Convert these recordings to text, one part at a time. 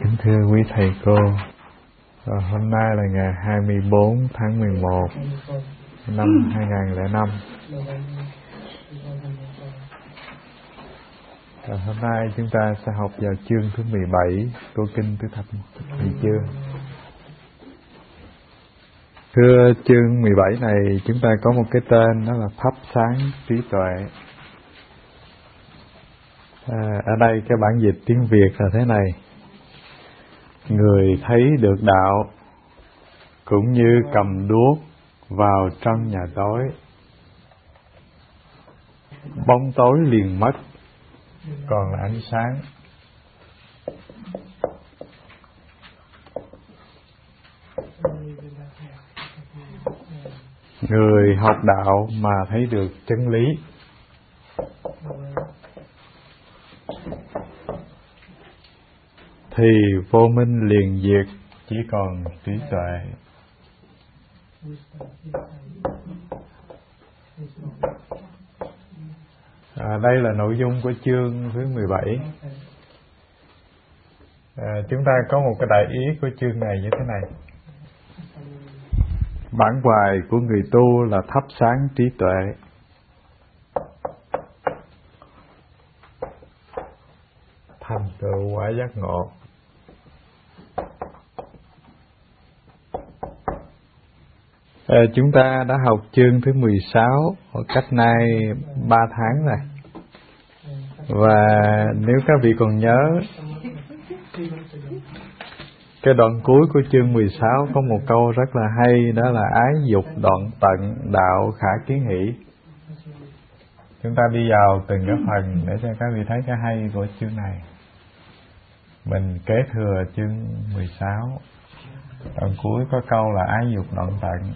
Kính thưa quý thầy cô, hôm nay là ngày 24 tháng 11 năm 2005. Hôm nay chúng ta sẽ học vào chương thứ 17 của Kinh Tứ Thập Nhị Chương. Thưa chương 17 này chúng ta có một cái tên, đó là Thắp Sáng Trí Tuệ. Ở đây cái bản dịch tiếng Việt là thế này: người thấy được đạo cũng như cầm đuốc vào trong nhà tối, bóng tối liền mất, còn là ánh sáng. Người học đạo mà thấy được chân lý thì vô minh liền diệt, chỉ còn trí tuệ. Đây là nội dung của chương thứ 17. Chúng ta có một cái đại ý của chương này như thế này: bản hoài của người tu là thắp sáng trí tuệ. Thành tựu quả giác ngộ. Chúng ta đã học chương thứ 16 cách nay 3 tháng rồi. Và nếu các vị còn nhớ, cái đoạn cuối của chương 16 có một câu rất là hay, đó là ái dục đoạn tận, đạo khả kiến hỷ. Chúng ta đi vào từng cái phần để cho các vị thấy cái hay của chương này. Mình kế thừa chương 16. Đoạn cuối có câu là ái dục đoạn tận.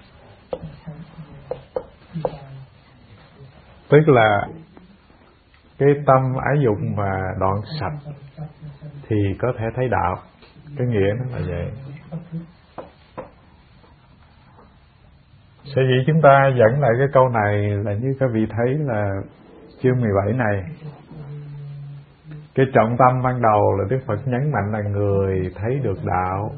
Tức là cái tâm ái dục mà đoạn sạch thì có thể thấy đạo. Cái nghĩa nó là vậy. Sở dĩ chúng ta dẫn lại cái câu này là như các vị thấy là chương 17 này, cái trọng tâm ban đầu là Đức Phật nhấn mạnh là người thấy được đạo.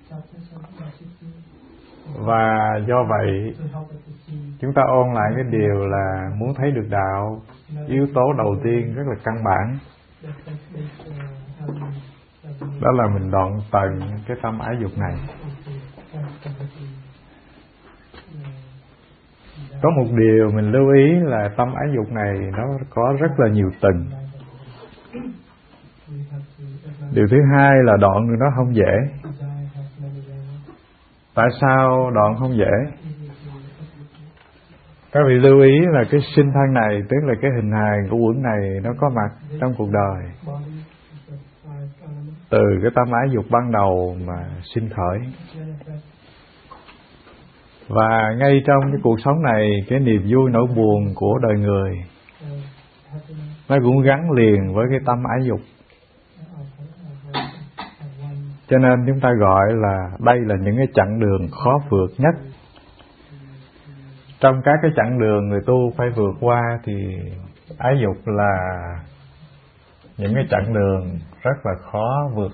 Và do vậy chúng ta ôn lại cái điều là muốn thấy được đạo, yếu tố đầu tiên rất là căn bản, đó là mình đoạn tận cái tâm ái dục này. Có một điều mình lưu ý là tâm ái dục này nó có rất là nhiều tầng. Điều thứ hai là đoạn nó không dễ. Tại sao đoạn không dễ? Các vị lưu ý là cái sinh thân này, tức là cái hình hài của quẩn này, nó có mặt trong cuộc đời từ cái tâm ái dục ban đầu mà sinh khởi. Và ngay trong cái cuộc sống này, cái niềm vui nỗi buồn của đời người nó cũng gắn liền với cái tâm ái dục. Cho nên chúng ta gọi là đây là những cái chặng đường khó vượt nhất. Trong các cái chặng đường người tu phải vượt qua thì ái dục là những cái chặng đường rất là khó vượt.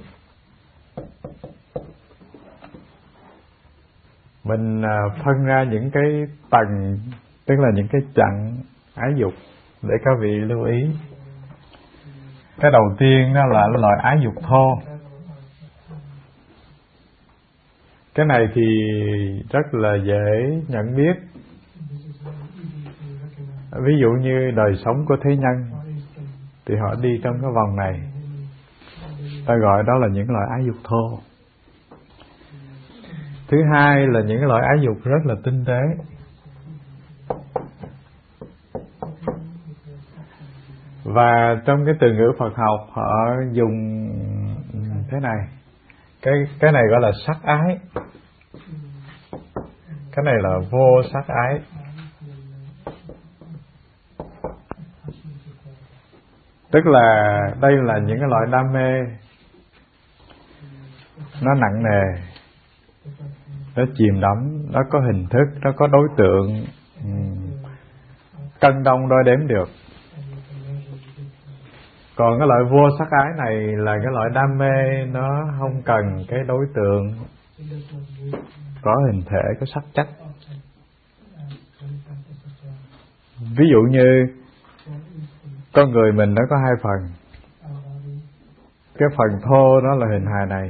Mình phân ra những cái tầng, tức là những cái chặng ái dục để các vị lưu ý. Cái đầu tiên đó là loại ái dục thô. Cái này thì rất là dễ nhận biết. Ví dụ như đời sống của thế nhân thì họ đi trong cái vòng này, ta gọi đó là những loại ái dục thô. Thứ hai là những loại ái dục rất là tinh tế. Và trong cái từ ngữ Phật học họ dùng thế này, cái này gọi là sắc ái, cái này là vô sắc ái. Tức là đây là những cái loại đam mê nó nặng nề, nó chìm đắm, nó có hình thức, nó có đối tượng cân đong đo đếm được. Còn cái loại vô sắc ái này là cái loại đam mê, nó không cần cái đối tượng có hình thể, có sắc chất. Ví dụ như con người mình nó có hai phần. Cái phần thô đó là hình hài này,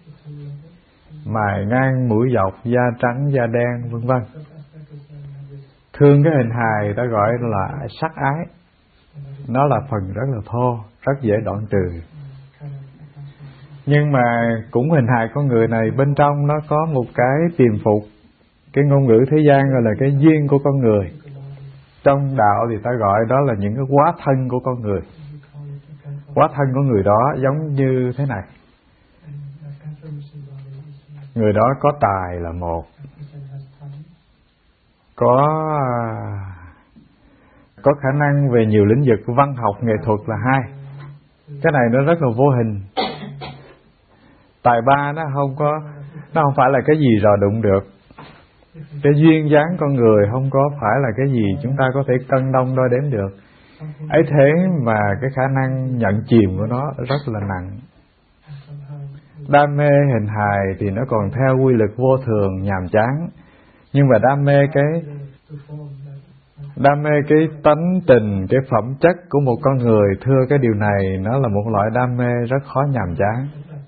mày ngang mũi dọc, da trắng da đen vân vân. Thương cái hình hài ta gọi là sắc ái. Nó là phần rất là thô, rất dễ đoạn trừ. Nhưng mà cũng hình hài con người này, bên trong nó có một cái tiềm phục. Cái ngôn ngữ thế gian gọi là cái duyên của con người. Trong đạo thì ta gọi đó là những cái hóa thân của con người. Hóa thân của người đó giống như thế này. Người đó có tài là một, có khả năng về nhiều lĩnh vực văn học, nghệ thuật là hai. Cái này nó rất là vô hình. Tài ba nó không phải là cái gì rò đụng được. Cái duyên dáng con người không có phải là cái gì chúng ta có thể cân đong đo đếm được. Ấy thế mà cái khả năng nhận chìm của nó rất là nặng. Đam mê hình hài thì nó còn theo quy luật vô thường, nhàm chán. Nhưng mà đam mê cái tánh tình, cái phẩm chất của một con người, thưa cái điều này nó là một loại đam mê rất khó nhàm chán.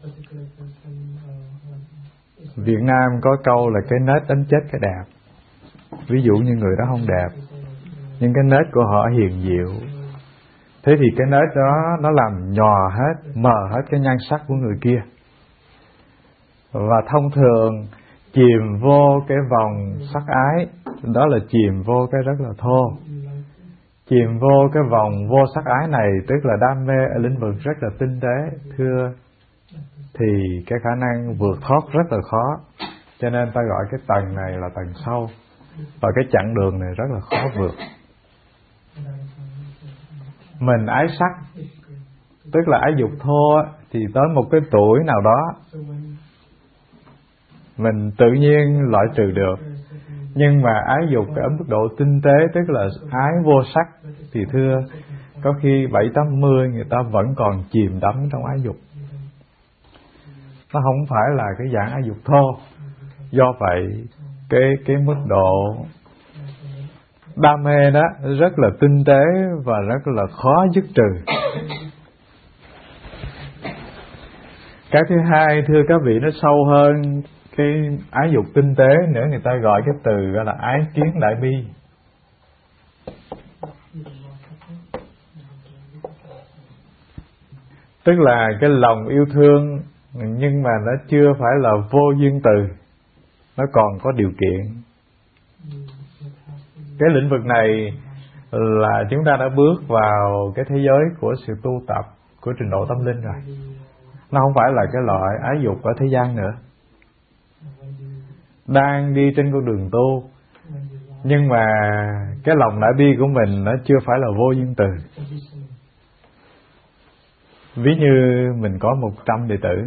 Việt Nam có câu là cái nết đánh chết cái đẹp. Ví dụ như người đó không đẹp, nhưng cái nết của họ hiền diệu, thế thì cái nết đó nó làm nhòa hết, mờ hết cái nhan sắc của người kia. Và thông thường chìm vô cái vòng sắc ái, đó là chìm vô cái rất là thô. Chìm vô cái vòng vô sắc ái này tức là đam mê ở lĩnh vực rất là tinh tế, thưa, thì cái khả năng vượt thoát rất là khó. Cho nên ta gọi cái tầng này là tầng sâu, và cái chặng đường này rất là khó vượt. Mình ái sắc, tức là ái dục thô, thì tới một cái tuổi nào đó mình tự nhiên loại trừ được. Nhưng mà ái dục ở mức độ tinh tế, tức là ái vô sắc, thì thưa, có khi 70-80 người ta vẫn còn chìm đắm trong ái dục. Nó không phải là cái dạng ái dục thô. Do vậy cái mức độ đam mê đó rất là tinh tế và rất là khó dứt trừ. Cái thứ hai, thưa các vị, nó sâu hơn cái ái dục tinh tế nữa. Người ta gọi cái từ gọi là ái kiến đại bi. Tức là cái lòng yêu thương, nhưng mà nó chưa phải là vô duyên từ, nó còn có điều kiện. Cái lĩnh vực này là chúng ta đã bước vào cái thế giới của sự tu tập, của trình độ tâm linh rồi. Nó không phải là cái loại ái dục ở thế gian nữa. Đang đi trên con đường tu, nhưng mà cái lòng đại bi của mình nó chưa phải là vô duyên từ. Ví như mình có 100 đệ tử,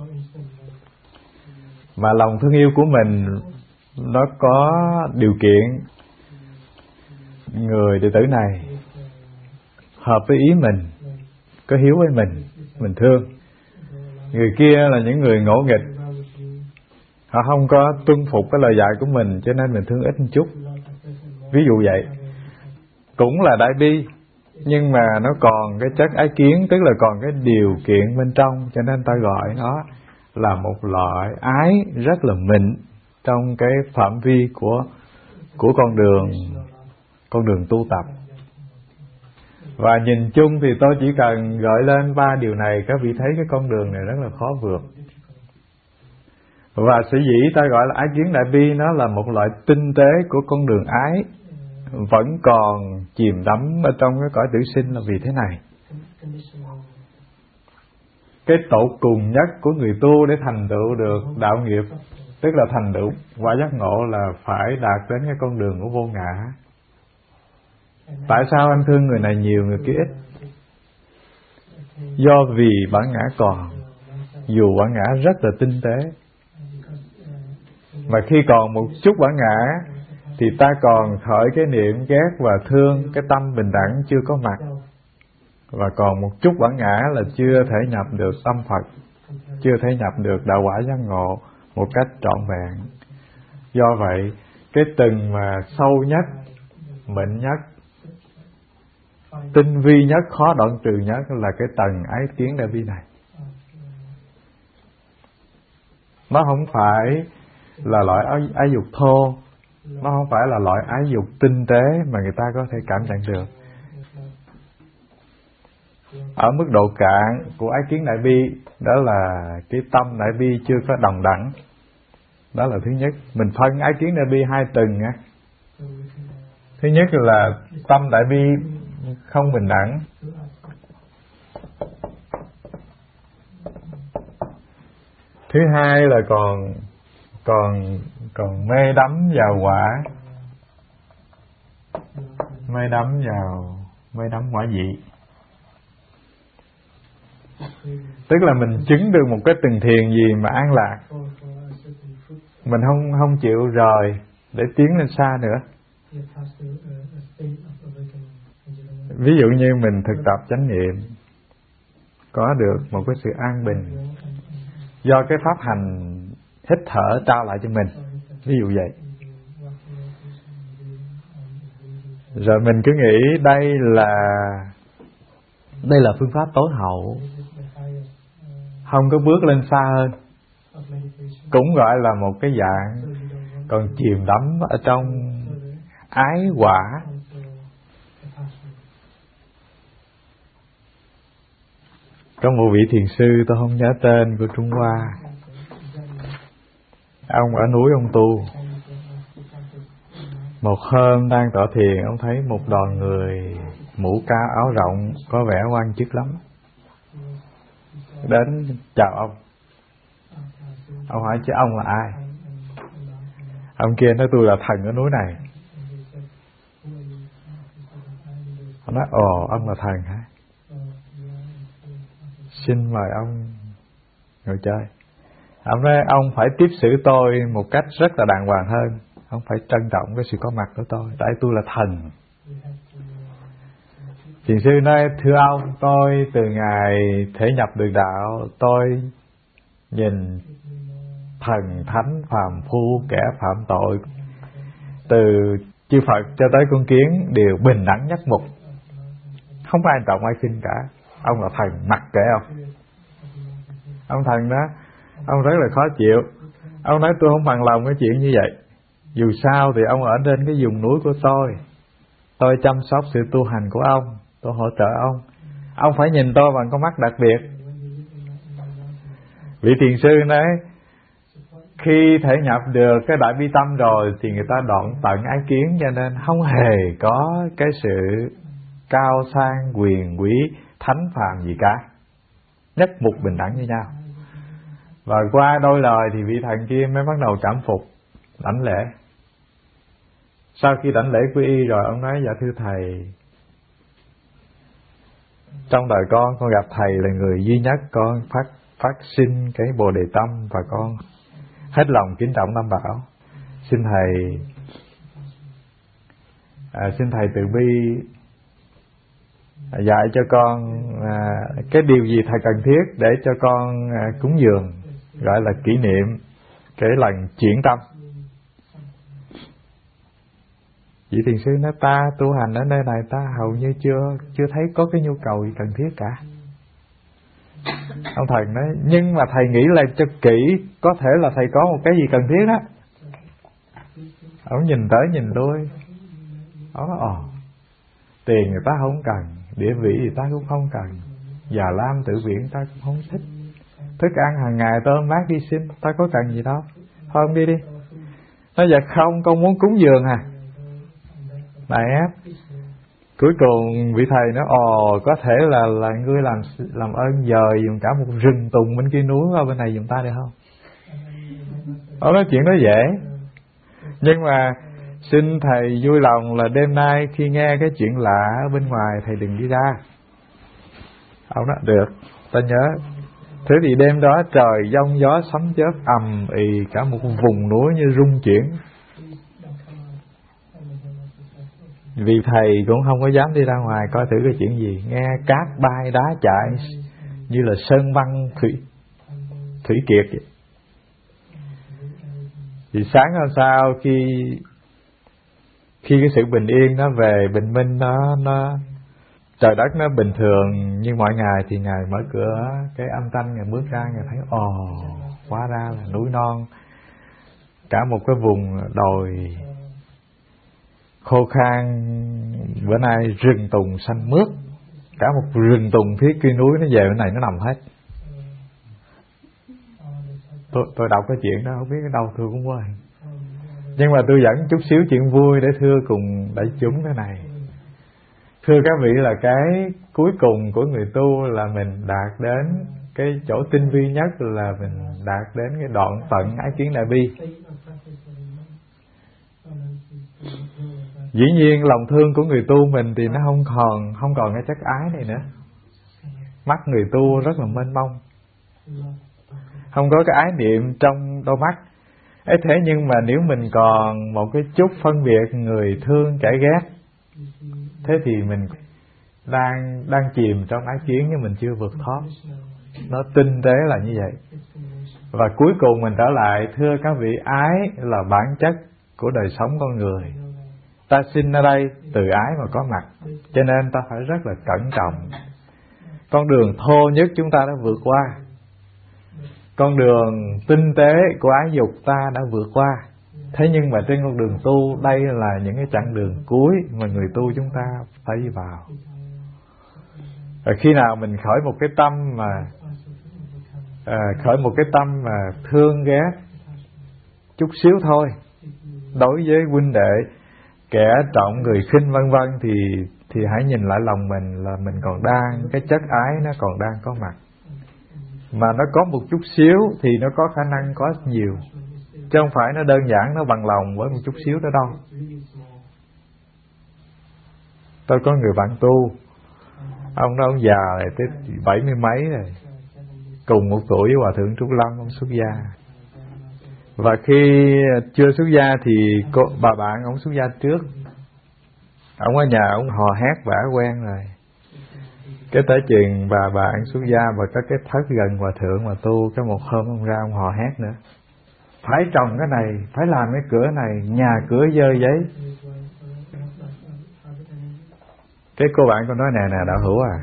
mà lòng thương yêu của mình nó có điều kiện. Người đệ tử này hợp với ý mình, có hiếu với mình thương. Người kia là những người ngỗ nghịch, họ không có tuân phục cái lời dạy của mình, cho nên mình thương ít một chút. Ví dụ vậy. Cũng là đại bi, nhưng mà nó còn cái chất ái kiến, tức là còn cái điều kiện bên trong, cho nên ta gọi nó là một loại ái rất là mịn trong cái phạm vi của con đường tu tập. Và nhìn chung thì tôi chỉ cần gợi lên 3 điều này, các vị thấy cái con đường này rất là khó vượt. Và sở dĩ ta gọi là ái kiến đại bi, nó là một loại tinh tế của con đường ái, vẫn còn chìm đắm ở trong cái cõi tử sinh là vì thế này. Cái tột cùng nhất của người tu để thành tựu được đạo nghiệp, tức là thành tựu quả giác ngộ, là phải đạt đến cái con đường của vô ngã. Tại sao anh thương người này nhiều, người kia ít? Do vì bản ngã còn, dù bản ngã rất là tinh tế. Mà khi còn một chút bản ngã thì ta còn khởi cái niệm ghét và thương, cái tâm bình đẳng chưa có mặt. và còn một chút bản ngã là chưa thể nhập được tâm Phật, chưa thể nhập được đạo quả giác ngộ một cách trọn vẹn. Do vậy, cái tầng mà sâu nhất, mịn nhất, tinh vi nhất, khó đoạn trừ nhất là cái tầng ái kiến đại bi này. Nó không phải là loại ái dục thô, nó không phải là loại ái dục tinh tế mà người ta có thể cảm nhận được. Ở mức độ cạn của ái kiến đại bi, đó là cái tâm đại bi chưa có đồng đẳng. Đó là thứ nhất. Mình phân ái kiến đại bi hai tầng nha. Thứ nhất là tâm đại bi không bình đẳng. Thứ hai là còn mê đắm vào quả, mê đắm quả vị. Tức là mình chứng được một cái từng thiền gì mà an lạc, mình không chịu rời để tiến lên xa nữa. Ví dụ như mình thực tập chánh niệm, có được một cái sự an bình do cái pháp hành hít thở trao lại cho mình, ví dụ vậy. Rồi mình cứ nghĩ đây là phương pháp tối hậu, không có bước lên xa hơn, cũng gọi là một cái dạng còn chìm đắm ở trong ái quả. Có một vị thiền sư, tôi không nhớ tên, của Trung Hoa. Ông ở núi ông tu. Một hôm đang tọa thiền, ông thấy một đoàn người mũ cao áo rộng, có vẻ quan chức lắm, đến chào ông. Ông hỏi chứ ông là ai? Ông kia nói tôi là thần ở núi này. Ông nói ồ, ông là thần hả? Xin mời ông ngồi chơi. Ông nói ông phải tiếp xử tôi một cách rất là đàng hoàng hơn, ông phải trân trọng cái sự có mặt của tôi, tại tôi là thần. Thiền sư nói thưa ông, tôi từ ngày thể nhập được đạo, tôi nhìn thần thánh phàm phu kẻ phạm tội, từ chư Phật cho tới con kiến đều bình đẳng nhất mục, không có ai trọng ai khinh cả. Ông là thần, mặc kệ ông. Ông thần đó, ông rất là khó chịu. Ông nói tôi không bằng lòng cái chuyện như vậy. Dù sao thì ông ở trên cái vùng núi của tôi chăm sóc sự tu hành của ông, tôi hỗ trợ ông phải nhìn tôi bằng con mắt đặc biệt. Vị thiền sư nói khi thể nhập được cái đại bi tâm rồi thì người ta đoạn tận ái kiến, cho nên không hề có cái sự cao sang quyền quý thánh phàm gì cả, nhất mục bình đẳng như nhau. Và qua đôi lời thì vị thần kia mới bắt đầu cảm phục, đảnh lễ. Sau khi đảnh lễ quy y rồi, ông nói dạ thưa thầy, trong đời con gặp thầy là người duy nhất, con phát sinh cái bồ đề tâm và con hết lòng kính trọng Tam Bảo. Xin thầy từ bi dạy cho con cái điều gì thầy cần thiết để cho con cúng dường, gọi là kỷ niệm cái lần chuyển tâm. Vị thiền sư nói ta tu hành ở nơi này ta hầu như chưa thấy có cái nhu cầu gì cần thiết cả. Ông thần nói nhưng mà thầy nghĩ là cho kỹ, có thể là thầy có một cái gì cần thiết đó. Ông nhìn tới nhìn lui, ông nói tiền người ta không cần, địa vị thì ta cũng không cần, già lam tự viện ta cũng không thích, thức ăn hàng ngày tôm mát đi xin, ta có cần gì đâu, thôi ông đi đi. Nói dạ không, con muốn cúng dường à. Này ép. Cuối cùng vị thầy nói có thể là ngươi làm ơn dời dùng cả một rừng tùng bên kia núi qua bên này dùng ta được không? Ông nói chuyện đó dễ, nhưng mà xin thầy vui lòng là đêm nay khi nghe cái chuyện lạ ở bên ngoài thầy đừng đi ra. Ông nói được, ta nhớ. Thế thì đêm đó trời giông gió sấm chớp ầm ĩ, cả một vùng núi như rung chuyển. Vì thầy cũng không có dám đi ra ngoài coi thử cái chuyện gì, nghe cát bay đá chạy như là sơn băng thủy kiệt vậy. Thì sáng hôm sau khi cái sự bình yên nó về, bình minh nó trời đất nó bình thường như mọi ngày, thì Ngài mở cửa cái âm thanh, Ngài bước ra, Ngài thấy hóa ra là núi non, cả một cái vùng đồi khô khan, bữa nay rừng tùng xanh mướt, cả một rừng tùng phía kia núi nó về bên này nó nằm hết. Tôi đọc cái chuyện đó không biết ở đâu, tôi cũng quên, nhưng mà tôi dẫn chút xíu chuyện vui để thưa cùng đại chúng cái này. Thưa các vị, là cái cuối cùng của người tu là mình đạt đến cái chỗ tinh vi nhất, là mình đạt đến cái đoạn tận ái kiến đại bi. Dĩ nhiên lòng thương của người tu mình thì nó không còn cái chất ái này nữa. Mắt người tu rất là mênh mông, không có cái ái niệm trong đôi mắt ấy. Thế nhưng mà nếu mình còn một cái chút phân biệt người thương kẻ ghét, thế thì mình đang chìm trong ái kiến nhưng mình chưa vượt thoát. Nó tinh tế là như vậy. Và cuối cùng mình trở lại, thưa các vị, ái là bản chất của đời sống con người. Ta sinh ở đây từ ái mà có mặt, cho nên ta phải rất là cẩn trọng. Con đường thô nhất chúng ta đã vượt qua, con đường tinh tế của ái dục ta đã vượt qua. Thế nhưng mà trên con đường tu, đây là những cái chặng đường cuối mà người tu chúng ta phải đi vào. Và khi nào mình khởi một cái tâm mà thương ghét chút xíu thôi, đối với huynh đệ, kẻ trọng người khinh vân vân, thì hãy nhìn lại lòng mình, là mình còn đang, cái chất ái nó còn đang có mặt. Mà nó có một chút xíu thì nó có khả năng có nhiều, chứ không phải nó đơn giản nó bằng lòng với một chút xíu đó đâu. Tôi có người bạn tu, ông đó ông già này tới 70 mấy rồi, cùng một tuổi với Hòa Thượng Trúc Lâm, ông xuất gia. Và khi chưa xuất gia thì bà bạn ông xuất gia trước. Ông ở nhà ông hò hét vả quen rồi, cái tới chuyện bà bạn xuất gia và có cái thất gần Hòa Thượng mà tu, cái một hôm ông ra ông hò hét nữa, phải trồng cái này, phải làm cái cửa này, nhà cửa dơ giấy. Cái cô bạn con nói nè đạo hữu à,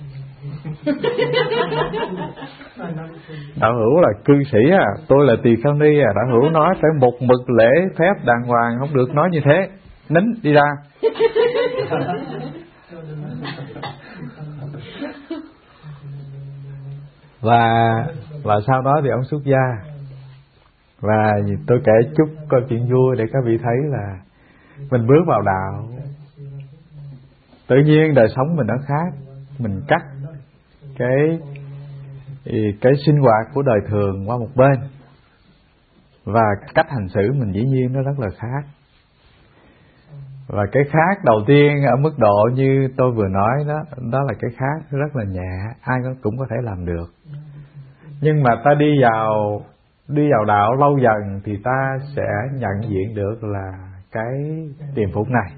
đạo hữu là cư sĩ à, tôi là tỳ kheo ni à, đạo hữu nói phải một mực lễ phép đàng hoàng, không được nói như thế, nín đi ra. Và sau đó thì ông xuất gia. Và tôi kể chút câu chuyện vui để các vị thấy là mình bước vào đạo, tự nhiên đời sống mình nó khác. Mình cắt cái sinh hoạt của đời thường qua một bên, và cách hành xử mình dĩ nhiên nó rất là khác. Và cái khác đầu tiên ở mức độ như tôi vừa nói đó là cái khác rất là nhẹ, ai cũng có thể làm được. Nhưng mà ta đi vào đạo lâu dần thì ta sẽ nhận diện được là cái tiềm phục này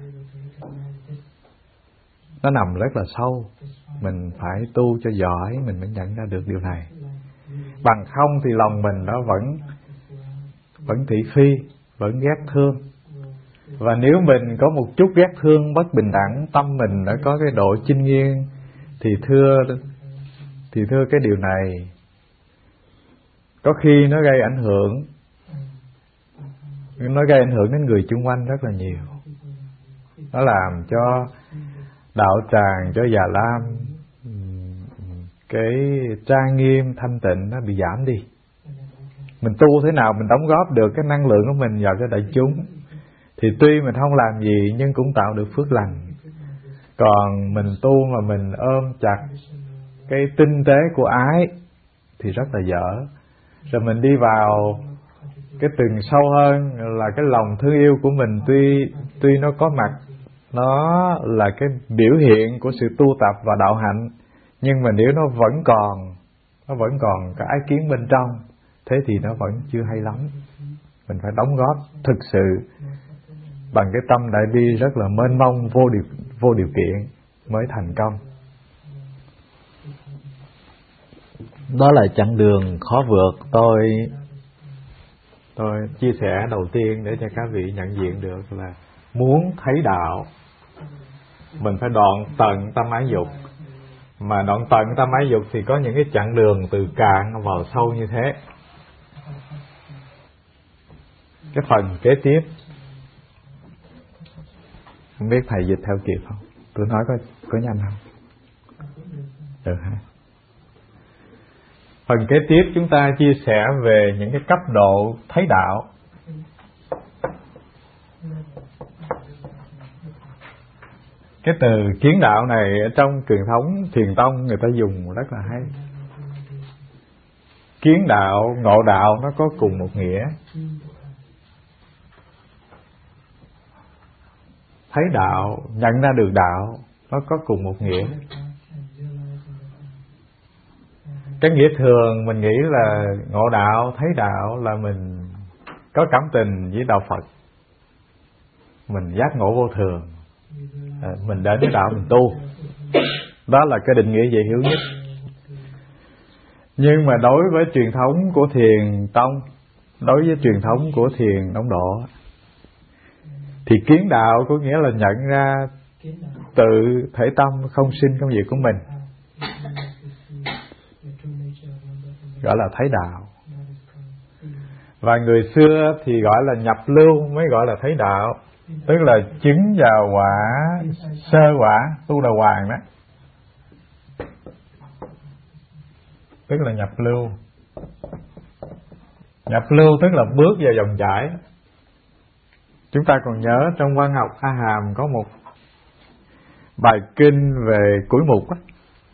nó nằm rất là sâu. Mình phải tu cho giỏi mình mới nhận ra được điều này. Bằng không thì lòng mình nó vẫn thị phi, vẫn ghét thương. Và nếu mình có một chút ghét thương bất bình đẳng, tâm mình đã có cái độ chinh nghiêng, thì thưa cái điều này có khi nó gây ảnh hưởng đến người chung quanh rất là nhiều. Nó làm cho đạo tràng, cho Già Lam cái trang nghiêm thanh tịnh nó bị giảm đi. Mình tu thế nào mình đóng góp được cái năng lượng của mình vào cho đại chúng, thì tuy mình không làm gì nhưng cũng tạo được phước lành. Còn mình tu mà mình ôm chặt cái tinh tế của ái thì rất là dở. Rồi mình đi vào cái tầng sâu hơn là cái lòng thương yêu của mình tuy nó có mặt, nó là cái biểu hiện của sự tu tập và đạo hạnh, nhưng mà nếu nó vẫn còn cái ái kiến bên trong, thế thì nó vẫn chưa hay lắm. Mình phải đóng góp thực sự bằng cái tâm đại bi rất là mênh mông, vô điều kiện mới thành công. Đó là chặng đường khó vượt. Tôi chia sẻ đầu tiên để cho các vị nhận diện được là muốn thấy đạo, mình phải đoạn tận tâm ái dục. Mà đoạn tận tâm ái dục thì có những cái chặng đường từ cạn vào sâu như thế. Cái phần kế tiếp, không biết thầy dịch theo kịp không? Tôi nói có nhanh không? Được ha. Phần kế tiếp chúng ta chia sẻ về những cái cấp độ thấy đạo. Cái từ kiến đạo này ở trong truyền thống Thiền tông người ta dùng rất là hay. Kiến đạo, ngộ đạo nó có cùng một nghĩa. Thấy đạo, nhận ra được đạo nó có cùng một nghĩa. Cái nghĩa thường mình nghĩ là ngộ đạo, thấy đạo là mình có cảm tình với đạo Phật, mình giác ngộ vô thường, mình đến với đạo mình tu. Đó là cái định nghĩa dễ hiểu nhất. Nhưng mà đối với truyền thống của Thiền tông, đối với truyền thống của Thiền Ấn Độ, thì kiến đạo có nghĩa là nhận ra tự thể tâm không sinh không diệt của mình, gọi là thấy đạo. Và người xưa thì gọi là nhập lưu mới gọi là thấy đạo, tức là chứng vào quả sơ quả tu đà hoàng đó, tức là nhập lưu. Nhập lưu tức là bước vào dòng chảy. Chúng ta còn nhớ trong văn học A Hàm có một bài kinh về củi mục á.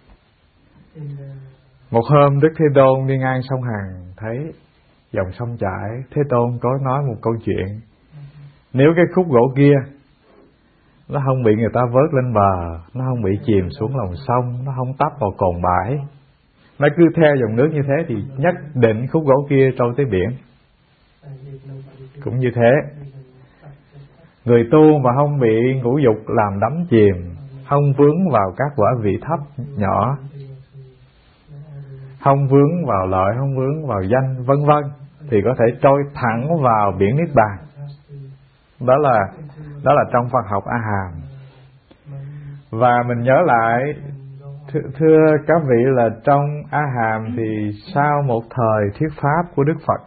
Một hôm Đức Thế Tôn đi ngang sông Hằng, thấy dòng sông chảy, Thế Tôn có nói một câu chuyện. Nếu cái khúc gỗ kia nó không bị người ta vớt lên bờ, nó không bị chìm xuống lòng sông, nó không tấp vào cồn bãi, nó cứ theo dòng nước như thế, thì nhất định khúc gỗ kia trôi tới biển. Cũng như thế, người tu mà không bị ngũ dục làm đắm chìm, không vướng vào các quả vị thấp nhỏ, không vướng vào lợi, không vướng vào danh, vân vân, thì có thể trôi thẳng vào biển Niết Bàn. Đó là trong văn học A Hàm. Và mình nhớ lại, thưa các vị, là trong A Hàm thì sau một thời thuyết pháp của Đức Phật,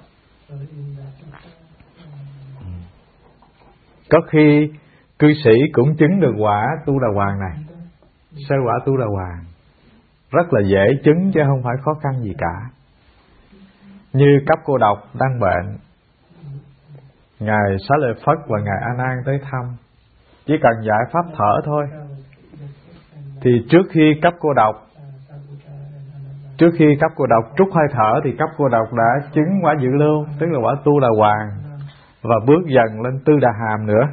có khi cư sĩ cũng chứng được quả tu đà hoàng này, sơ quả tu đà hoàng, rất là dễ chứng chứ không phải khó khăn gì cả. Như Cấp Cô Độc đang bệnh, Ngài Xá Lợi Phất và Ngài A Nan tới thăm, chỉ cần giải pháp thở thôi, thì trước khi Cấp Cô Độc trút hơi thở, thì Cấp Cô Độc đã chứng quả dự lưu, tức là quả tu đà hoàng, và bước dần lên tư đà hàm nữa.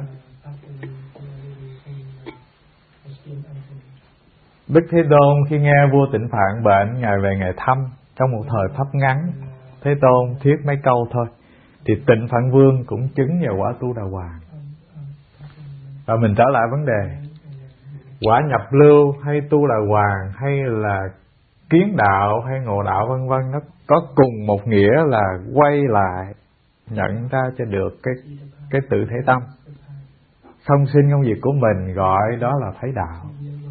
Đức Thế Tôn khi nghe vua Tịnh Phạn bệnh, Ngài về Ngài thăm. Trong một thời pháp ngắn, Thế Tôn thuyết mấy câu thôi, thì Tịnh Phạn Vương cũng chứng vào quả tu đà hoàng. Và mình trở lại vấn đề, quả nhập lưu hay tu đà hoàng hay là kiến đạo hay ngộ đạo vân vân, nó có cùng một nghĩa là quay lại nhận ra cho được cái tự thể tâm không sinh không diệt của mình, gọi đó là thấy đạo.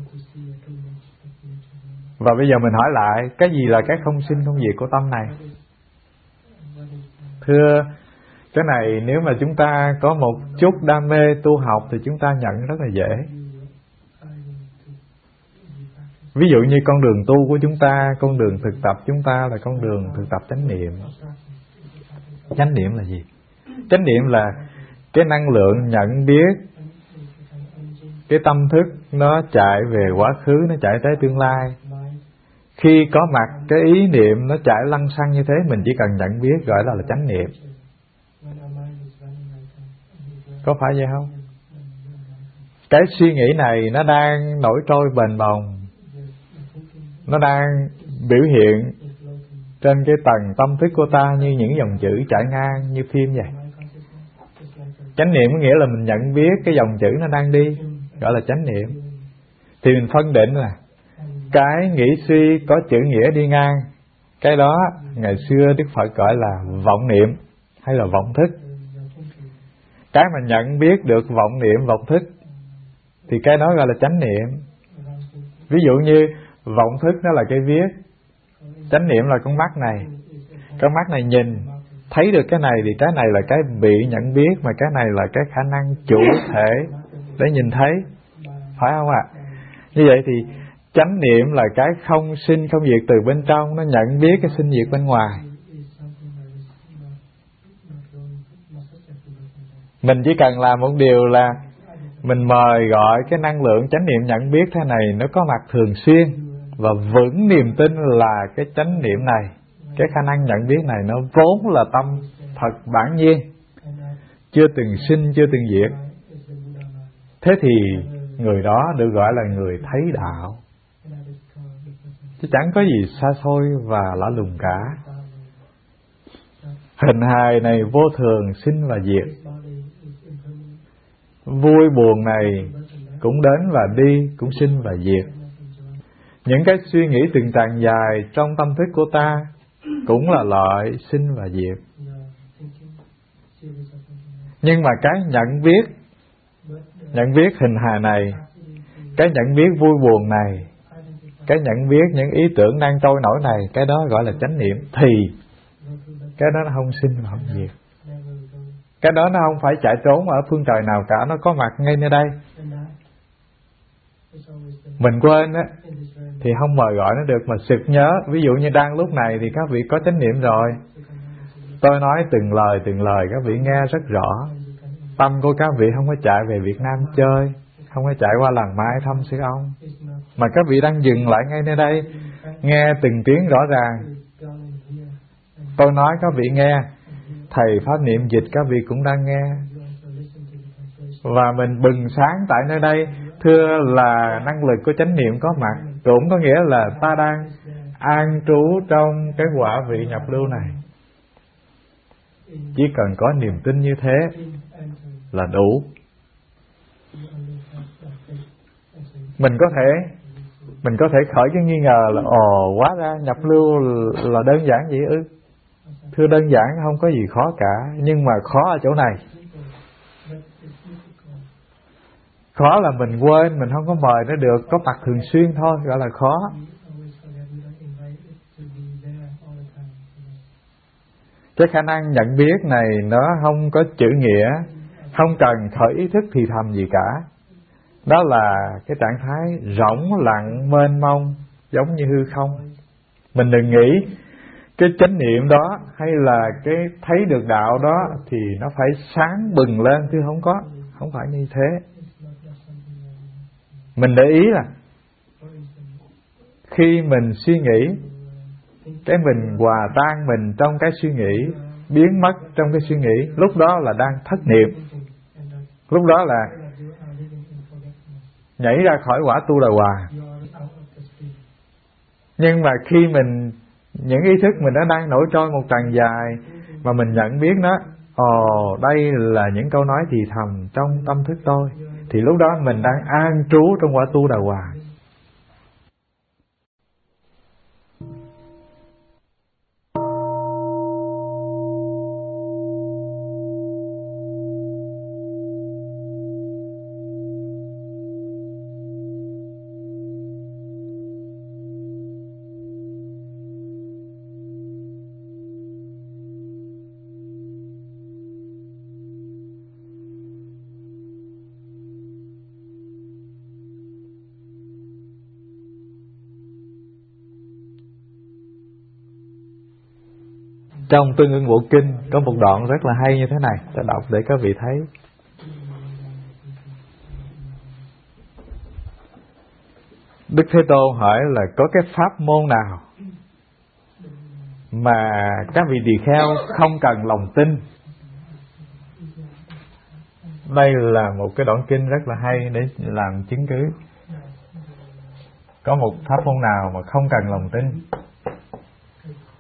Và bây giờ mình hỏi lại, cái gì là cái không sinh không diệt của tâm này? Thưa, cái này nếu mà chúng ta có một chút đam mê tu học thì chúng ta nhận rất là dễ. Ví dụ như con đường tu của chúng ta, con đường thực tập chúng ta là con đường thực tập chánh niệm. Chánh niệm là gì? Chánh niệm là cái năng lượng nhận biết, cái tâm thức nó chạy về quá khứ, nó chạy tới tương lai. Khi có mặt cái ý niệm nó chạy lăng xăng như thế, mình chỉ cần nhận biết, gọi là chánh niệm. Có phải vậy không? Cái suy nghĩ này nó đang nổi trôi bềnh bồng, nó đang biểu hiện trên cái tầng tâm thức của ta như những dòng chữ chạy ngang như phim vậy. Chánh niệm có nghĩa là mình nhận biết cái dòng chữ nó đang đi, gọi là chánh niệm. Thì mình phân định là cái nghĩ suy có chữ nghĩa đi ngang, cái đó ngày xưa Đức Phật gọi là vọng niệm hay là vọng thức. Cái mà nhận biết được vọng niệm, vọng thức thì cái đó gọi là chánh niệm. Ví dụ như vọng thức nó là cái viết, chánh niệm là con mắt này. Con mắt này nhìn thấy được cái này thì cái này là cái bị nhận biết, mà cái này là cái khả năng chủ thể để nhìn thấy, phải không ạ? Như vậy thì chánh niệm là cái không sinh không diệt từ bên trong, nó nhận biết cái sinh diệt bên ngoài. Mình chỉ cần làm một điều là mình mời gọi cái năng lượng chánh niệm nhận biết thế này nó có mặt thường xuyên, và vững niềm tin là cái chánh niệm này, cái khả năng nhận biết này nó vốn là tâm thật bản nhiên, chưa từng sinh, chưa từng diệt. Thế thì người đó được gọi là người thấy đạo, chứ chẳng có gì xa xôi và lạ lùng cả. Hình hài này vô thường, sinh và diệt. Vui buồn này cũng đến và đi, cũng sinh và diệt. Những cái suy nghĩ từng tràn dài trong tâm thức của ta cũng là loại sinh và diệt. Nhưng mà cái nhận biết hình hài này, cái nhận biết vui buồn này, cái nhận biết những ý tưởng đang trôi nổi này, cái đó gọi là chánh niệm. Thì cái đó nó không sinh và không diệt. Cái đó nó không phải chạy trốn ở phương trời nào cả, nó có mặt ngay nơi đây. Mình quên á thì không mời gọi nó được, mà sực nhớ. Ví dụ như đang lúc này thì các vị có chánh niệm rồi, tôi nói từng lời các vị nghe rất rõ. Tâm của các vị không có chạy về Việt Nam chơi, không có chạy qua làng Mai thăm sư ông, mà các vị đang dừng lại ngay nơi đây, nghe từng tiếng rõ ràng. Tôi nói các vị nghe, thầy pháp niệm dịch các vị cũng đang nghe, và mình bừng sáng tại nơi đây. Thưa là năng lực của chánh niệm có mặt, cũng có nghĩa là ta đang an trú trong cái quả vị nhập lưu này. Chỉ cần có niềm tin như thế là đủ. Mình có thể khởi cái nghi ngờ là hóa ra nhập lưu là đơn giản vậy ư? Thưa đơn giản không có gì khó cả, nhưng mà khó ở chỗ này. Khó là mình quên, mình không có mời nó được, có mặt thường xuyên thôi, gọi là khó. Cái khả năng nhận biết này nó không có chữ nghĩa, không cần khởi ý thức thì thầm gì cả. Đó là cái trạng thái rỗng lặng mênh mông, giống như hư không. Mình đừng nghĩ cái chánh niệm đó hay là cái thấy được đạo đó thì nó phải sáng bừng lên, chứ không phải như thế. Mình để ý là khi mình suy nghĩ, cái mình hòa tan mình trong cái suy nghĩ, biến mất trong cái suy nghĩ, lúc đó là đang thất niệm, lúc đó là nhảy ra khỏi quả tu đà hòa. Nhưng mà khi những ý thức mình đã đang nổi trôi một tràng dài, mà mình nhận biết nó, đây là những câu nói thì thầm trong tâm thức tôi, thì lúc đó mình đang an trú trong quả tu đà hòa. Trong Tương Ưng Bộ Kinh có một đoạn rất là hay như thế này, ta đọc để các vị thấy. Đức Thế Tôn hỏi là có cái pháp môn nào mà các vị tỳ kheo không cần lòng tin? Đây là một cái đoạn kinh rất là hay để làm chứng cứ. Có một pháp môn nào mà không cần lòng tin?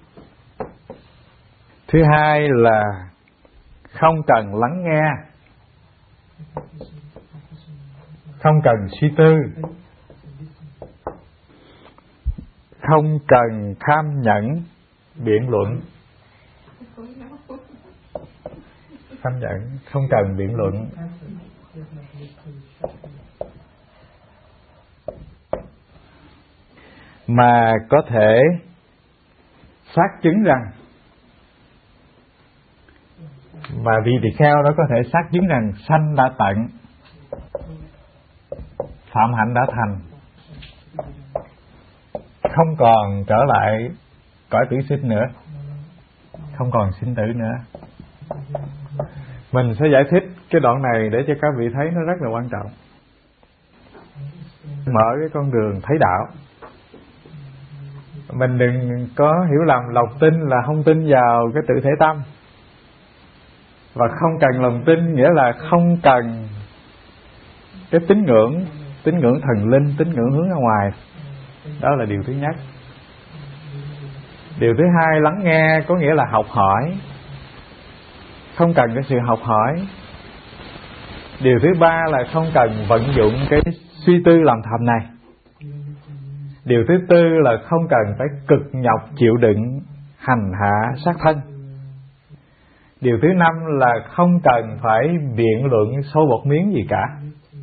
Thứ hai là không cần lắng nghe. không cần suy tư, không cần tham nhẫn biện luận. Tham nhẫn không cần biện luận, mà có thể xác chứng rằng, mà vị tỳ kheo đó có thể xác chứng rằng sanh đã tận, phạm hạnh đã thành, không còn trở lại cõi tử sinh nữa, không còn sinh tử nữa. Mình sẽ giải thích cái đoạn này để cho các vị thấy nó rất là quan trọng. Mở cái con đường thấy đạo. Mình đừng có hiểu lầm lòng tin là không tin vào cái tự thể tâm, và không cần lòng tin nghĩa là không cần cái tín ngưỡng thần linh, tín ngưỡng hướng ra ngoài. Đó là điều thứ nhất. Điều thứ hai, lắng nghe có nghĩa là học hỏi, không cần cái sự học hỏi. Điều thứ ba là không cần vận dụng cái suy tư làm thầm này. Điều thứ tư là không cần phải cực nhọc chịu đựng hành hạ sát thân. Điều thứ năm là không cần phải biện luận sâu bọt miếng gì cả,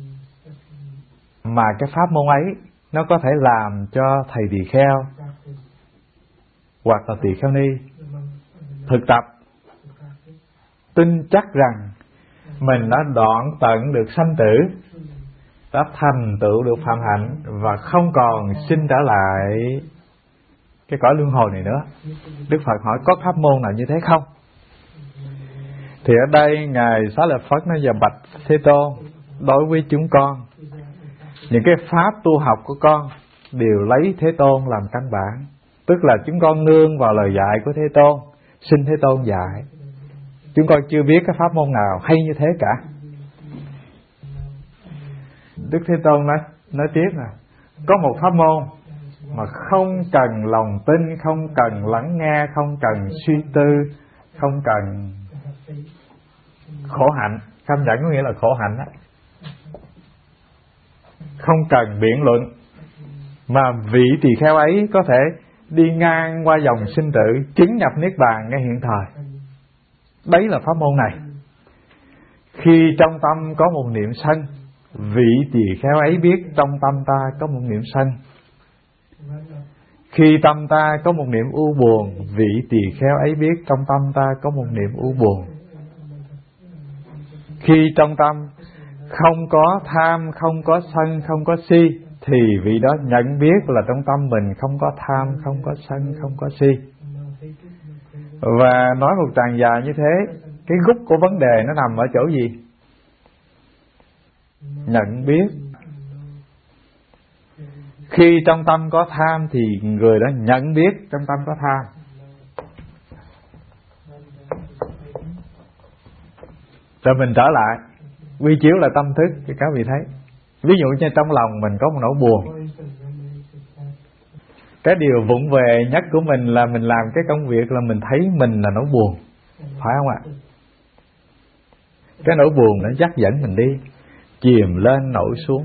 mà cái pháp môn ấy nó có thể làm cho thầy tỳ kheo hoặc là tỳ kheo ni thực tập tin chắc rằng mình đã đoạn tận được sanh tử, đã thành tựu được phạm hạnh và không còn sinh trở lại cái cõi luân hồi này nữa. Đức Phật hỏi có pháp môn nào như thế không? Thì ở đây Ngài Xá Lợi Phất nó giờ bạch Thế Tôn, đối với chúng con, những cái pháp tu học của con đều lấy Thế Tôn làm căn bản. Tức là chúng con nương vào lời dạy của Thế Tôn, xin Thế Tôn dạy. Chúng con chưa biết cái pháp môn nào hay như thế cả. Đức Thế Tôn nói tiếp là có một pháp môn mà không cần lòng tin, không cần lắng nghe, không cần suy tư, không cần khổ hạnh. Kham nhẫn có nghĩa là khổ hạnh đó. Không cần biện luận, mà vị tỳ kheo ấy có thể đi ngang qua dòng sinh tử, chứng nhập niết bàn ngay hiện thời. Đấy là pháp môn này. Khi trong tâm có một niệm sân, vị tỳ kheo ấy biết trong tâm ta có một niệm sân. Khi tâm ta có một niệm u buồn, vị tỳ kheo ấy biết trong tâm ta có một niệm u buồn. Khi trong tâm không có tham, không có sân, không có si, thì vị đó nhận biết là trong tâm mình không có tham, không có sân, không có si. Và nói một tràng dài như thế, cái gốc của vấn đề nó nằm ở chỗ gì? Nhận biết. Khi trong tâm có tham thì người đó nhận biết trong tâm có tham. Rồi mình trở lại, quy chiếu là tâm thức cho các vị thấy. Ví dụ như trong lòng mình có một nỗi buồn, cái điều vụng về nhất của mình là mình làm cái công việc là mình thấy mình là nỗi buồn, phải không ạ? Cái nỗi buồn nó dắt dẫn mình đi, chìm lên nổi xuống.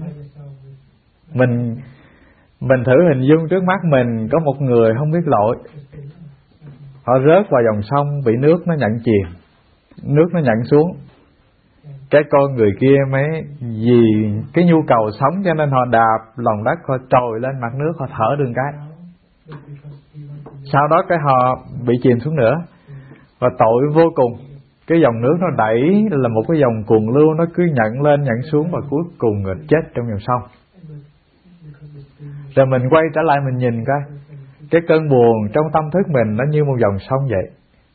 Mình thử hình dung trước mắt mình có một người không biết lội, họ rớt vào dòng sông, bị nước nó nhận chìm, nước nó nhận xuống. Cái con người kia mới vì cái nhu cầu sống cho nên họ đạp lòng đất, họ trồi lên mặt nước, họ thở đường cái. Sau đó cái họ bị chìm xuống nữa, và tội vô cùng. Cái dòng nước nó đẩy là một cái dòng cuồng lưu, nó cứ nhận lên nhận xuống và cuối cùng người chết trong dòng sông. Rồi mình quay trở lại mình nhìn coi, cái cơn buồn trong tâm thức mình nó như một dòng sông vậy.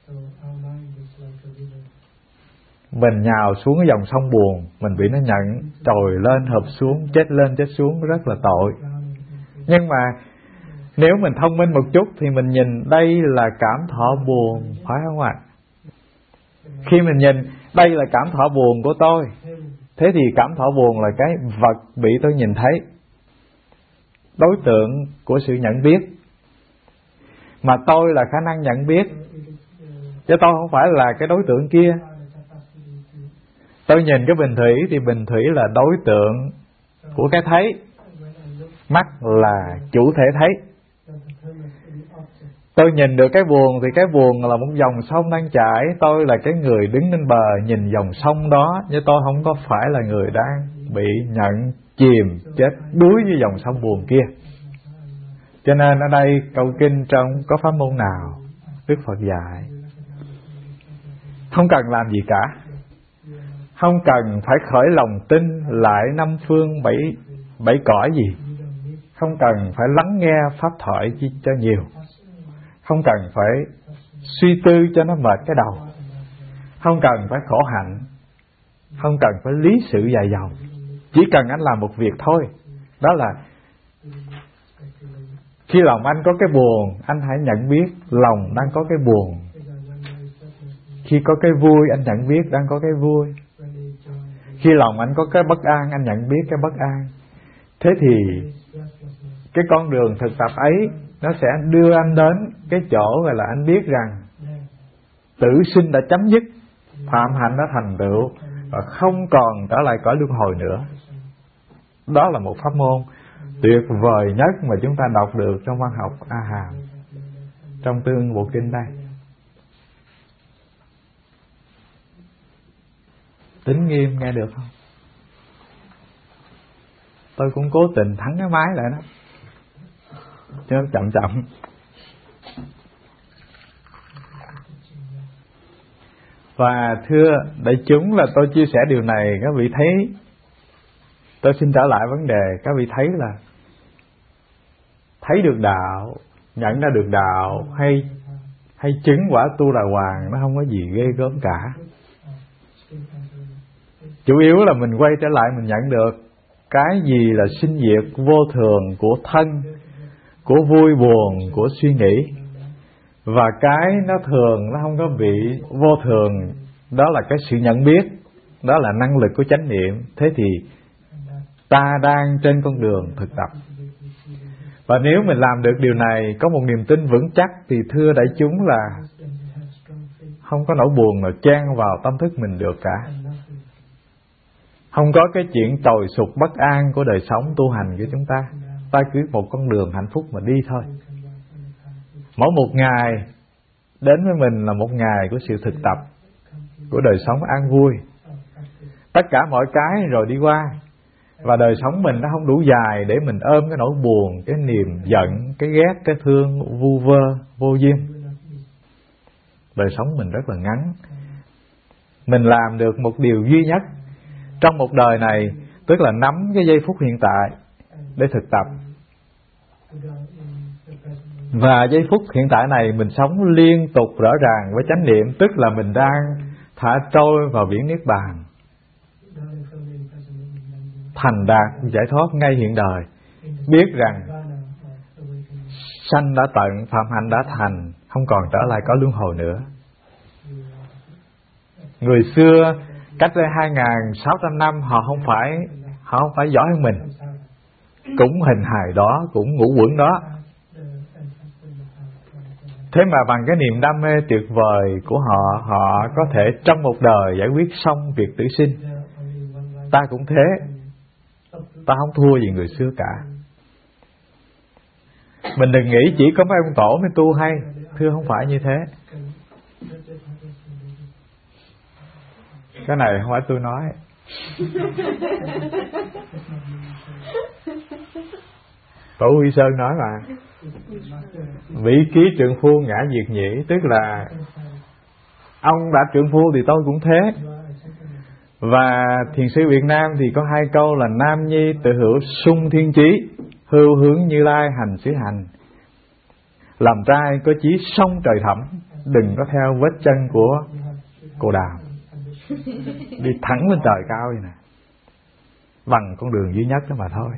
Mình nhào xuống cái dòng sông buồn, mình bị nó nhận, trồi lên hợp xuống, chết lên chết xuống, rất là tội. Nhưng mà nếu mình thông minh một chút thì mình nhìn đây là cảm thọ buồn, phải không ạ? Khi mình nhìn đây là cảm thọ buồn của tôi, thế thì cảm thọ buồn là cái vật bị tôi nhìn thấy, đối tượng của sự nhận biết. Mà tôi là khả năng nhận biết, chứ tôi không phải là cái đối tượng kia. Tôi nhìn cái bình thủy thì bình thủy là đối tượng của cái thấy. Mắt là chủ thể thấy. Tôi nhìn được cái buồn thì cái buồn là một dòng sông đang chảy. Tôi là cái người đứng lên bờ nhìn dòng sông đó, nhưng tôi không có phải là người đang bị nhận chìm chết đuối với dòng sông buồn kia. Cho nên ở đây câu kinh trong có pháp môn nào Đức Phật dạy không cần làm gì cả, không cần phải khởi lòng tin lại năm phương bảy cõi gì, không cần phải lắng nghe pháp thoại chi cho nhiều, không cần phải suy tư cho nó mệt cái đầu, không cần phải khổ hạnh, không cần phải lý sự dài dòng. Chỉ cần anh làm một việc thôi, đó là khi lòng anh có cái buồn, anh hãy nhận biết lòng đang có cái buồn. Khi có cái vui, anh nhận biết đang có cái vui. Khi lòng anh có cái bất an, anh nhận biết cái bất an. Thế thì cái con đường thực tập ấy nó sẽ đưa anh đến cái chỗ gọi là anh biết rằng tử sinh đã chấm dứt, phạm hạnh đã thành tựu và không còn trở lại cõi luân hồi nữa. Đó là một pháp môn tuyệt vời nhất mà chúng ta đọc được trong văn học A Hàm, trong Tương Bộ Kinh đây. Tính nghiêm nghe được không? Tôi cũng cố tình thắng cái máy lại đó, chứ chậm chậm. Và thưa đại chúng, là tôi chia sẻ điều này, các vị thấy, tôi xin trở lại vấn đề, các vị thấy là thấy được đạo, nhận ra được đạo hay chứng quả Tu Đà Hoàng, nó không có gì ghê gớm cả. Chủ yếu là mình quay trở lại mình nhận được cái gì là sinh diệt vô thường của thân, của vui buồn, của suy nghĩ. Và cái nó thường, nó không có bị vô thường, đó là cái sự nhận biết, đó là năng lực của chánh niệm. Thế thì ta đang trên con đường thực tập. Và nếu mình làm được điều này, có một niềm tin vững chắc, thì thưa đại chúng là không có nỗi buồn nào chen vào tâm thức mình được cả. Không có cái chuyện tồi sụt bất an của đời sống tu hành của chúng ta. Ta cứ một con đường hạnh phúc mà đi thôi. Mỗi một ngày đến với mình là một ngày của sự thực tập, của đời sống an vui. Tất cả mọi cái rồi đi qua. Và đời sống mình nó không đủ dài để mình ôm cái nỗi buồn, cái niềm giận, cái ghét, cái thương vu vơ, vô duyên. Đời sống mình rất là ngắn. Mình làm được một điều duy nhất trong một đời này, tức là nắm cái giây phút hiện tại để thực tập. Và giây phút hiện tại này mình sống liên tục rõ ràng với chánh niệm, tức là mình đang thả trôi vào biển Niết Bàn, thành đạt giải thoát ngay hiện đời. Biết rằng sanh đã tận, phạm hạnh đã thành, không còn trở lại có luân hồi nữa. Người xưa cách đây 2.600 năm họ không phải giỏi hơn mình, cũng hình hài đó, cũng ngũ quẩn đó. Thế mà bằng cái niềm đam mê tuyệt vời của họ, họ có thể trong một đời giải quyết xong việc tử sinh. Ta cũng thế, ta không thua gì người xưa cả. Mình đừng nghĩ chỉ có mấy ông tổ mới tu hay, thưa không phải như thế. Cái này không phải tôi nói. Tổ Huy Sơn nói mà. Vị ký trượng phu ngã diệt nhĩ, tức là ông đã trượng phu thì tôi cũng thế. Và thiền sư Việt Nam thì có 2 câu là nam nhi tự hữu sung thiên chí, hưu hướng Như Lai hành xứ hành. Làm trai có chí song trời thẳm, đừng có theo vết chân của cô đào, đi thẳng lên trời cao vậy nè, bằng con đường duy nhất đó mà thôi.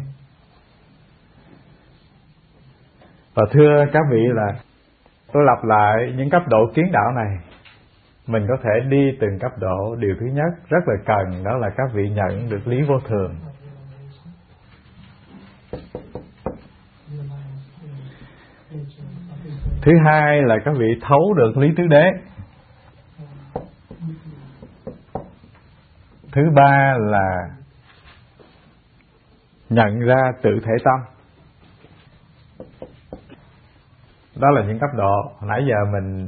Và thưa các vị là tôi lặp lại những cấp độ kiến đạo này, mình có thể đi từng cấp độ. Điều thứ nhất rất là cần, đó là các vị nhận được lý vô thường. Thứ hai là các vị thấu được lý tứ đế. Thứ ba là nhận ra tự thể tâm. Đó là những cấp độ nãy giờ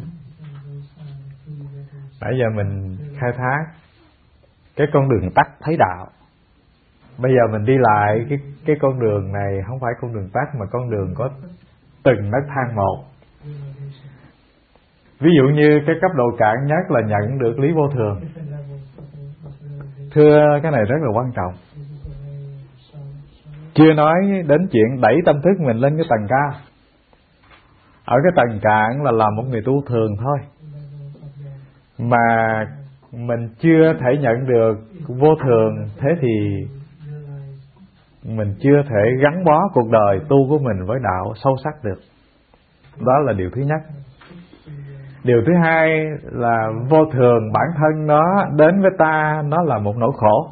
mình khai thác cái con đường tắt thấy đạo. Bây giờ mình đi lại cái con đường này không phải con đường tắt mà con đường có từng nấc thang một. Ví dụ như cái cấp độ cạn nhất là nhận được lý vô thường. Thưa, cái này rất là quan trọng. Chưa nói đến chuyện đẩy tâm thức mình lên cái tầng cao. Ở cái tầng cạn là một người tu thường thôi, mà mình chưa thể nhận được vô thường, thế thì mình chưa thể gắn bó cuộc đời tu của mình với đạo sâu sắc được. Đó là điều thứ nhất. Điều thứ hai là vô thường bản thân nó đến với ta, nó là một nỗi khổ.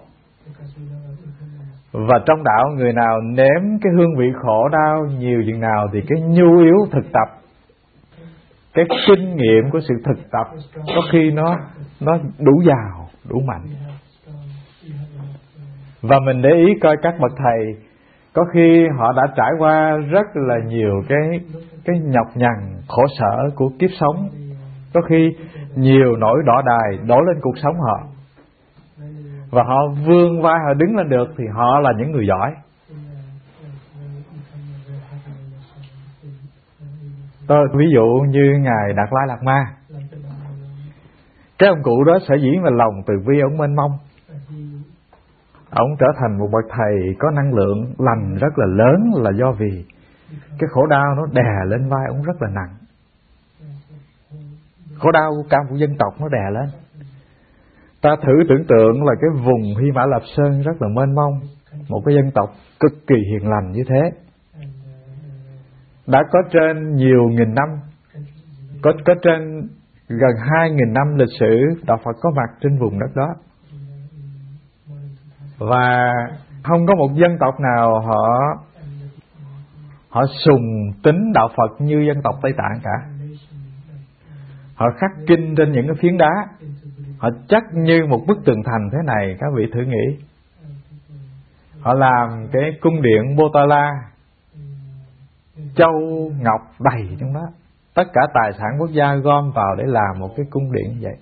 Và trong đạo, người nào nếm cái hương vị khổ đau nhiều chừng nào thì cái nhu yếu thực tập, cái kinh nghiệm của sự thực tập có khi nó đủ giàu, đủ mạnh. Và mình để ý coi các bậc thầy, có khi họ đã trải qua rất là nhiều cái nhọc nhằn khổ sở của kiếp sống. Có khi nhiều nỗi đỏ đài đổ lên cuộc sống họ, và họ vươn vai, họ đứng lên được, thì họ là những người giỏi. Tôi ví dụ như Ngài Đạt Lai Lạt Ma. Cái ông cụ đó sở dĩ mà lòng từ bi ông mênh mông. Ông trở thành một bậc thầy có năng lượng lành rất là lớn, là do vì cái khổ đau nó đè lên vai ông rất là nặng. Khổ đau của cả một dân tộc nó đè lên. Ta thử tưởng tượng là cái vùng Hy Mã Lạp Sơn rất là mênh mông, một cái dân tộc cực kỳ hiền lành như thế, đã có trên nhiều nghìn năm, có trên gần 2.000 năm lịch sử đạo Phật có mặt trên vùng đất đó. Và không có một dân tộc nào họ sùng tín đạo Phật như dân tộc Tây Tạng cả. Họ khắc kinh trên những cái phiến đá, họ chắc như một bức tường thành thế này. Các vị thử nghĩ, họ làm cái cung điện Potala, châu ngọc đầy trong đó, tất cả tài sản quốc gia gom vào để làm một cái cung điện như vậy.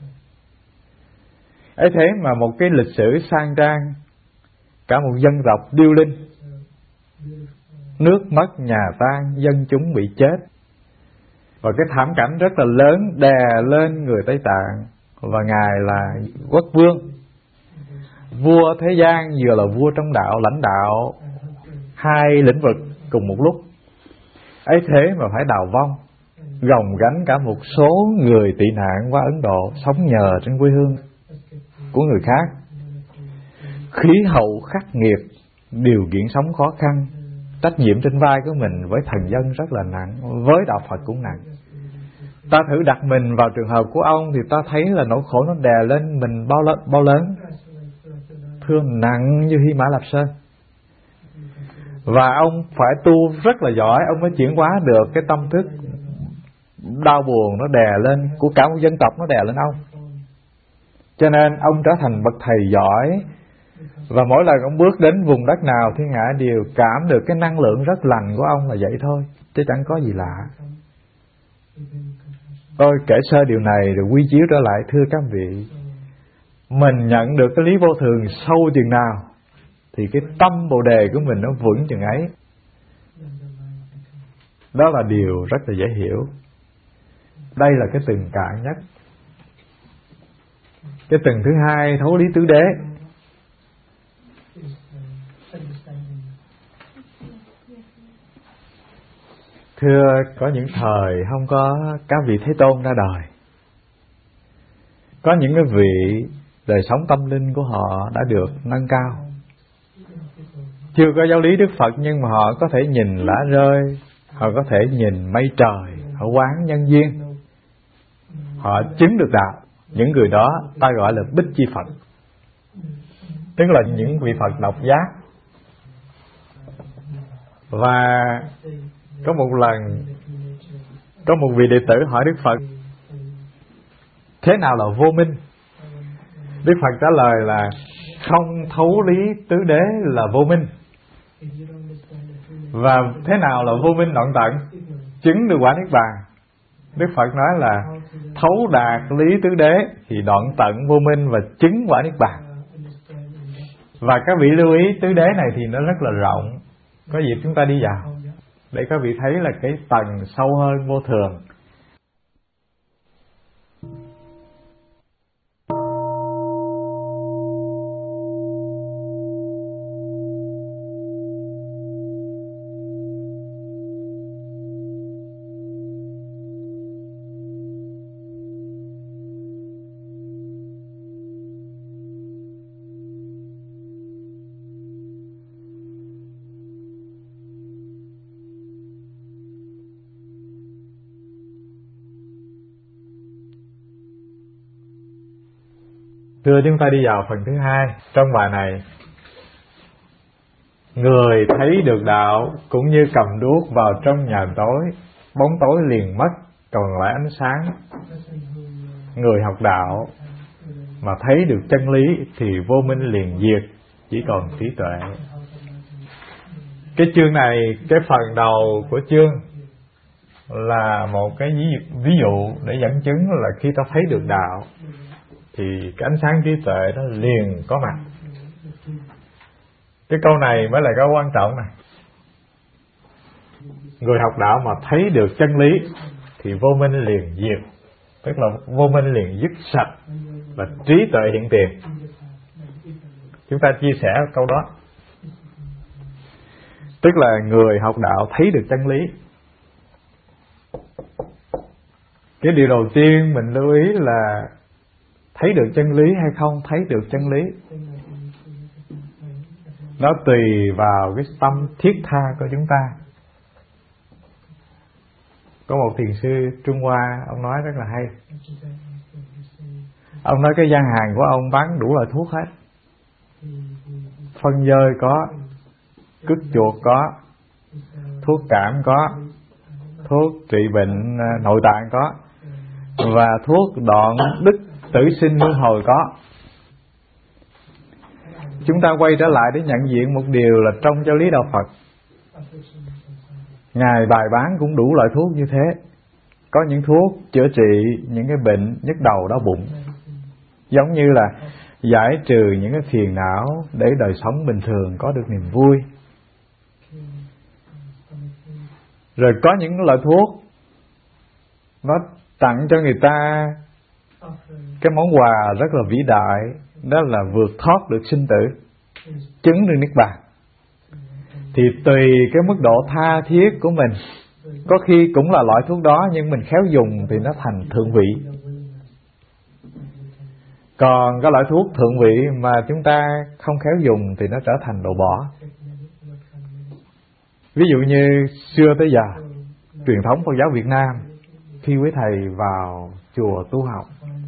Ấy thế mà một cái lịch sử sang trang, cả một dân tộc điêu linh, nước mất nhà tan, dân chúng bị chết, và cái thảm cảnh rất là lớn đè lên người Tây Tạng. Và Ngài là quốc vương, vua thế gian, vừa là vua trong đạo, lãnh đạo hai lĩnh vực cùng một lúc. Ấy thế mà phải đào vong, gồng gánh cả một số người tị nạn qua Ấn Độ, sống nhờ trên quê hương của người khác. Khí hậu khắc nghiệt, điều kiện sống khó khăn, trách nhiệm trên vai của mình với thần dân rất là nặng, với đạo Phật cũng nặng. Ta thử đặt mình vào trường hợp của ông thì ta thấy là nỗi khổ nó đè lên mình bao lớn, thương nặng như Hy Mã Lạp Sơn. Và ông phải tu rất là giỏi, ông mới chuyển hóa được cái tâm thức đau buồn nó đè lên của cả một dân tộc, nó đè lên ông. Cho nên ông trở thành bậc thầy giỏi. Và mỗi lần ông bước đến vùng đất nào, thiên hạ đều cảm được cái năng lượng rất lành của ông là vậy thôi, chứ chẳng có gì lạ. Tôi kể sơ điều này rồi quy chiếu trở lại. Thưa các vị, mình nhận được cái lý vô thường sâu chừng nào thì cái tâm bồ đề của mình nó vững chừng ấy. Đó là điều rất là dễ hiểu. Đây là cái tầng cạn nhất. Cái tầng thứ hai, thấu lý tứ đế. Thưa, có những thời không có các vị Thế Tôn ra đời. Có những cái vị đời sống tâm linh của họ đã được nâng cao. Chưa có giáo lý Đức Phật nhưng mà họ có thể nhìn lá rơi, họ có thể nhìn mây trời, họ quán nhân duyên, họ chứng được đạo. Những người đó ta gọi là Bích Chi Phật, tức là những vị Phật độc giác. Và có một lần, có một vị đệ tử hỏi Đức Phật, thế nào là vô minh? Đức Phật trả lời là không thấu lý tứ đế là vô minh. Và thế nào là vô minh đoạn tận? Chứng được quả Niết Bàn. Đức Phật nói là thấu đạt lý tứ đế thì đoạn tận vô minh và chứng quả Niết Bàn. Và các vị lưu ý tứ đế này thì nó rất là rộng. Có dịp chúng ta đi vào để các vị thấy là cái tầng sâu hơn vô thường. Thưa, chúng ta đi vào phần thứ hai trong bài này. Người thấy được đạo cũng như cầm đuốc vào trong nhà tối, bóng tối liền mất, còn lại ánh sáng. Người học đạo mà thấy được chân lý thì vô minh liền diệt, chỉ còn trí tuệ. Cái chương này, cái phần đầu của chương là một cái ví dụ để dẫn chứng là khi ta thấy được đạo thì cái ánh sáng trí tuệ nó liền có mặt. Cái câu này mới là câu quan trọng này. Người học đạo mà thấy được chân lý thì vô minh liền diệt, tức là vô minh liền dứt sạch và trí tuệ hiện tiền. Chúng ta chia sẻ câu đó. Tức là người học đạo thấy được chân lý. Cái điều đầu tiên mình lưu ý là thấy được chân lý hay không thấy được chân lý, nó tùy vào cái tâm thiết tha của chúng ta. Có một thiền sư Trung Hoa, ông nói rất là hay. Ông nói cái gian hàng của ông bán đủ loại thuốc hết. Phân dơi có, cứt chuột có, thuốc cảm có, thuốc trị bệnh nội tạng có, và thuốc đoạn đức tử sinh luân hồi có. Chúng ta quay trở lại để nhận diện một điều là trong giáo lý đạo Phật, Ngài bài bán cũng đủ loại thuốc như thế. Có những thuốc chữa trị những cái bệnh nhức đầu đau bụng, giống như là giải trừ những cái phiền não để đời sống bình thường có được niềm vui. Rồi có những loại thuốc nó tặng cho người ta cái món quà rất là vĩ đại, đó là vượt thoát được sinh tử, chứng được Niết Bàn. Thì tùy cái mức độ tha thiết của mình, có khi cũng là loại thuốc đó nhưng mình khéo dùng thì nó thành thượng vị. Còn cái loại thuốc thượng vị mà chúng ta không khéo dùng thì nó trở thành đồ bỏ. Ví dụ như xưa tới giờ, truyền thống Phật giáo Việt Nam, khi quý thầy vào chùa tu học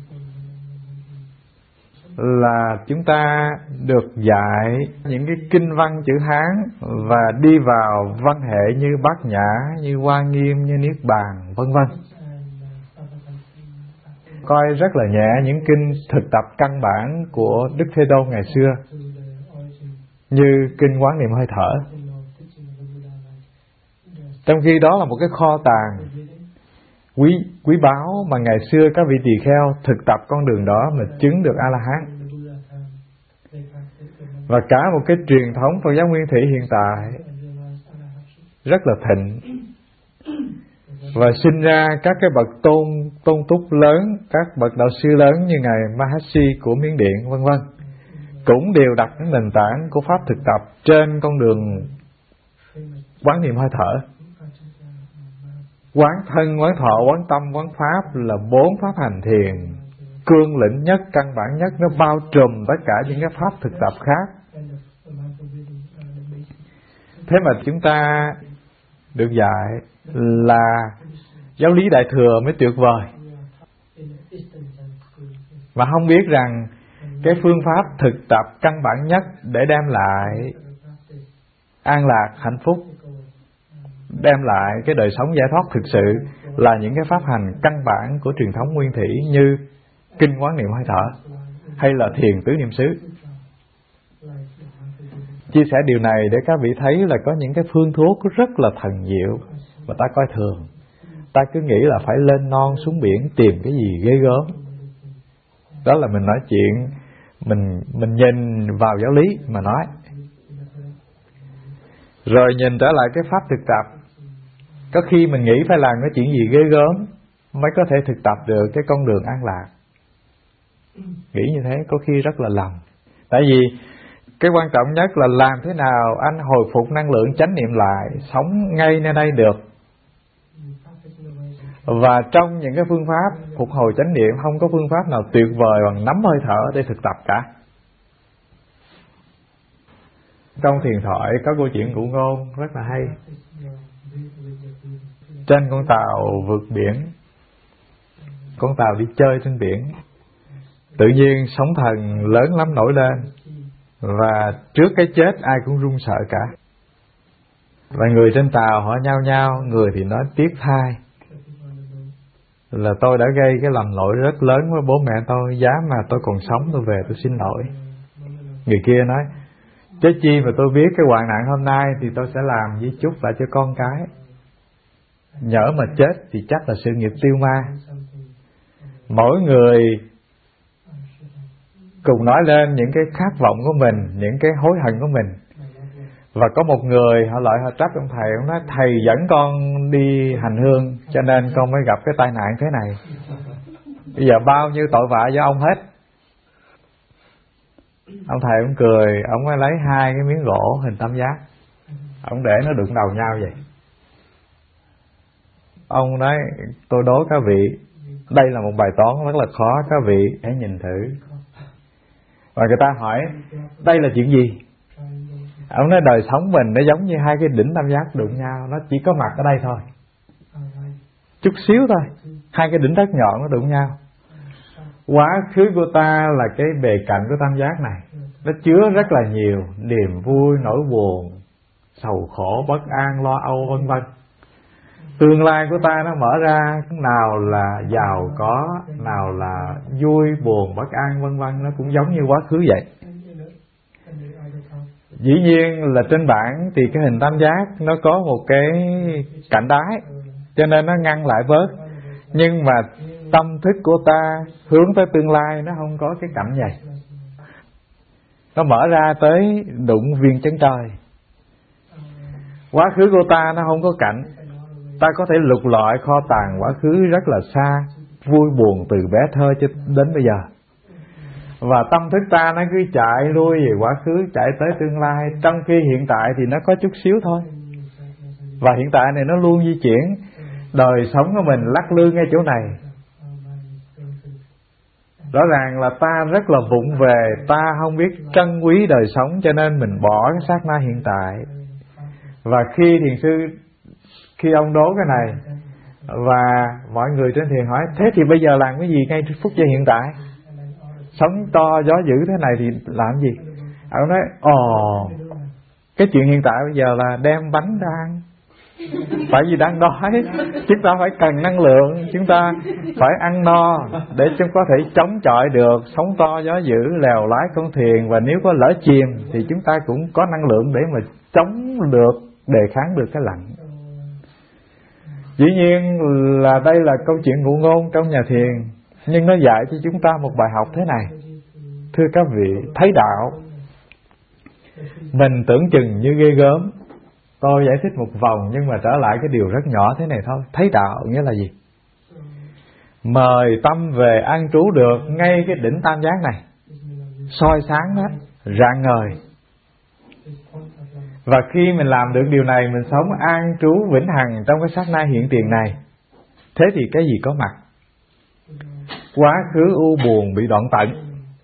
là chúng ta được dạy những cái kinh văn chữ Hán và đi vào văn hệ như Bát Nhã, như Hoa Nghiêm, như Niết Bàn, vân vân. Coi rất là nhẹ những kinh thực tập căn bản của Đức Thế Tôn ngày xưa, như kinh Quán Niệm Hơi Thở. Trong khi đó là một cái kho tàng quý báu mà ngày xưa các vị tỳ kheo thực tập con đường đó mà chứng được A-la-hán. Và cả một cái truyền thống Phật giáo Nguyên Thủy hiện tại rất là thịnh, và sinh ra các cái bậc tôn túc lớn, các bậc đạo sư lớn như ngài Mahasi của Miến Điện, vân vân, cũng đều đặt cái nền tảng của pháp thực tập trên con đường quán niệm hơi thở. Quán thân, quán thọ, quán tâm, quán pháp là 4 pháp hành thiền cương lĩnh nhất, căn bản nhất, nó bao trùm tất cả những cái pháp thực tập khác. Thế mà chúng ta được dạy là giáo lý Đại Thừa mới tuyệt vời, mà không biết rằng cái phương pháp thực tập căn bản nhất để đem lại an lạc, hạnh phúc, đem lại cái đời sống giải thoát thực sự là những cái pháp hành căn bản của truyền thống Nguyên Thủy như kinh Quán Niệm Hơi Thở hay là thiền tứ niệm xứ. chia sẻ điều này để các vị thấy là có những cái phương thuốc rất là thần diệu mà ta coi thường. Ta cứ nghĩ là phải lên non xuống biển tìm cái gì ghê gớm. Đó là mình nói chuyện, mình nhìn vào giáo lý mà nói. Rồi nhìn trở lại cái pháp thực tập. Có khi mình nghĩ phải làm cái chuyện gì ghê gớm mới có thể thực tập được cái con đường an lạc. Nghĩ như thế có khi rất là lầm. Tại vì cái quan trọng nhất là làm thế nào anh hồi phục năng lượng chánh niệm lại, sống ngay nơi đây được. Và trong những cái phương pháp phục hồi chánh niệm, không có phương pháp nào tuyệt vời bằng nắm hơi thở để thực tập cả. Trong thiền thoại có câu chuyện Cụ Ngôn rất là hay. Trên con tàu vượt biển, con tàu đi chơi trên biển, tự nhiên sóng thần lớn lắm nổi lên, và trước cái chết ai cũng run sợ cả. Và người trên tàu họ nhao nhao, người thì nói tiếc thay là tôi đã gây cái lầm lỗi rất lớn với bố mẹ tôi, giá mà tôi còn sống tôi về tôi xin lỗi. Người kia nói chứ chi mà tôi biết cái hoạn nạn hôm nay thì tôi sẽ làm di chúc lại cho con cái. Nhỡ mà chết thì chắc là sự nghiệp tiêu ma. Mỗi người cùng nói lên những cái khát vọng của mình, những cái hối hận của mình. Và có một người họ lại họ trách ông thầy, ông nói thầy dẫn con đi hành hương cho nên con mới gặp cái tai nạn thế này. Bây giờ bao nhiêu tội vạ do ông hết. Ông thầy ông cười, ông mới lấy 2 cái miếng gỗ hình tam giác, ông để nó đụng đầu nhau vậy. Ông nói tôi đố các vị, đây là một bài toán rất là khó, các vị hãy nhìn thử. Và người ta hỏi đây là chuyện gì? Ông nói đời sống mình nó giống như 2 cái đỉnh tam giác đụng nhau, nó chỉ có mặt ở đây thôi, chút xíu thôi, 2 cái đỉnh rất nhọn nó đụng nhau. Quá khứ của ta là cái bề cạnh của tam giác này, nó chứa rất là nhiều niềm vui, nỗi buồn, sầu khổ, bất an, lo âu vân vân. Tương lai của ta nó mở ra, nào là giàu có, nào là vui, buồn, bất an vân vân, nó cũng giống như quá khứ vậy. Dĩ nhiên là trên bảng thì cái hình tam giác nó có một cái cạnh đáy, cho nên nó ngăn lại bớt. Nhưng mà tâm thức của ta hướng tới tương lai nó không có cái cạnh vậy. Nó mở ra tới đụng viên chân trời. Quá khứ của ta nó không có cạnh. Ta có thể lục lọi kho tàng quá khứ rất là xa, vui buồn từ bé thơ cho đến bây giờ. Và tâm thức ta nó cứ chạy lui về quá khứ, chạy tới tương lai, trong khi hiện tại thì nó có chút xíu thôi. Và hiện tại này nó luôn di chuyển. Đời sống của mình lắc lư ngay chỗ này. Rõ ràng là ta rất là vụng về, ta không biết trân quý đời sống, cho nên mình bỏ cái sát na hiện tại. Và khi thiền sư, khi ông đố cái này, và mọi người trên thiền hỏi thế thì bây giờ làm cái gì ngay phút giây hiện tại? Sống to gió dữ thế này thì làm gì? Ông nói cái chuyện hiện tại bây giờ là đem bánh ra ăn. Tại vì đang đói, chúng ta phải cần năng lượng, chúng ta phải ăn no để chúng có thể chống chọi được sóng to gió dữ, lèo lái con thuyền. Và nếu có lỡ chìm thì chúng ta cũng có năng lượng để mà chống được, đề kháng được cái lạnh. Dĩ nhiên là đây là câu chuyện ngụ ngôn trong nhà thiền, nhưng nó dạy cho chúng ta một bài học thế này. Thưa các vị, thấy đạo mình tưởng chừng như ghê gớm. Tôi giải thích một vòng nhưng mà trở lại cái điều rất nhỏ thế này thôi. Thấy đạo nghĩa là gì? Mời tâm về an trú được ngay cái đỉnh tam giác này, soi sáng hết, rạng ngời. Và khi mình làm được điều này, mình sống an trú vĩnh hằng trong cái sát na hiện tiền này. Thế thì cái gì có mặt? Quá khứ u buồn bị đoạn tận.